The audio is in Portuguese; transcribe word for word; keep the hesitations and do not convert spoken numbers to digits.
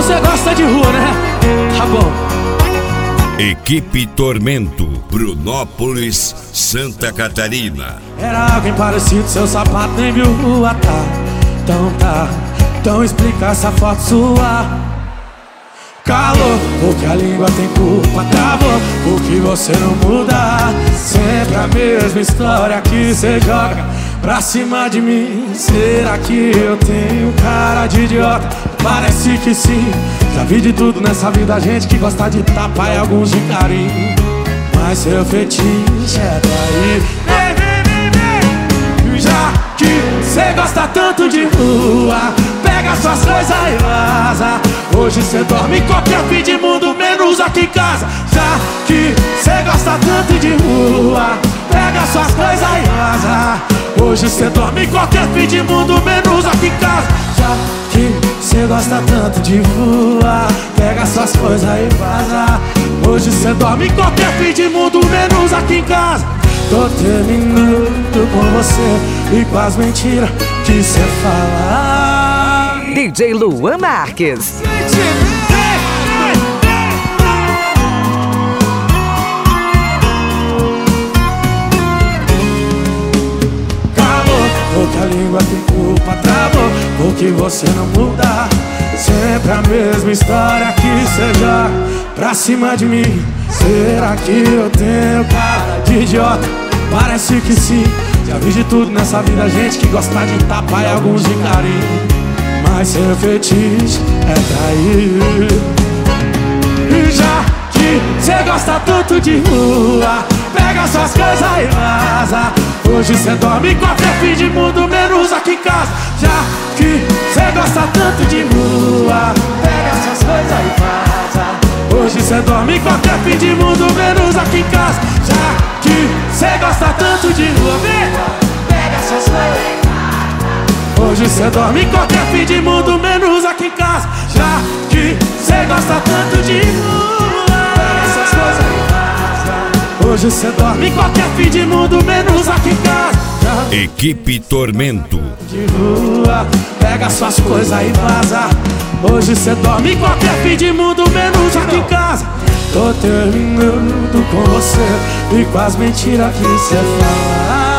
você gosta de rua, né? Tá bom. Equipe Tormento, Brunópolis, Santa Catarina. Era alguém parecido, seu sapato nem viu rua, tá? Então tá, então explica essa foto sua. Calor, porque a língua tem culpa, travou, porque você não muda. Sempre a mesma história que cê joga pra cima de mim. Será que eu tenho cara de idiota? Parece que sim. Já vi de tudo nessa vida, gente que gosta de tapa e alguns de carinho. Mas seu fetiche é trair. Vem, vem, vem, vem. Já que cê gosta tanto de rua, pega suas coisas e vaza. Hoje cê dorme em qualquer fim de mundo, menos aqui em casa. Já que cê gosta tanto de rua, pega suas coisas e vaza. Hoje cê dorme em qualquer fim de mundo, menos aqui em casa. Já que cê gosta tanto de rua, pega suas coisas e vaza. Hoje cê dorme em qualquer fim de mundo, menos aqui em casa. Tô terminando com você e com as mentiras que cê fala. D J Luan Marques. Calor, porque a língua tem culpa, travou, porque você não muda. Sempre a mesma história que cê joga pra cima de mim. Será que eu tenho cara de idiota? Parece que sim. Já vi de tudo nessa vida, gente que gosta de tapa e alguns de carinho. Mas seu fetiche é trair. E já que cê gosta tanto de rua, pega suas coisas e vaza. Hoje cê dorme em qualquer fim de mundo, menos aqui em casa. Já que cê gosta tanto de rua, pega suas coisas e vaza. Hoje cê dorme em qualquer fim de mundo, menos aqui em casa. Já que cê gosta tanto de rua, vem, pega suas coisas e vaza. Hoje cê dorme em qualquer fim de mundo, menos aqui em casa. Já que cê gosta tanto de rua, pega suas coisas e vaza. Hoje cê dorme em qualquer fim de mundo, menos aqui em casa. Já Equipe Tormento. de rua, pega suas coisas e vaza. Hoje cê dorme em qualquer fim de mundo, menos aqui em casa. Tô terminando com você e com as mentiras que cê fala.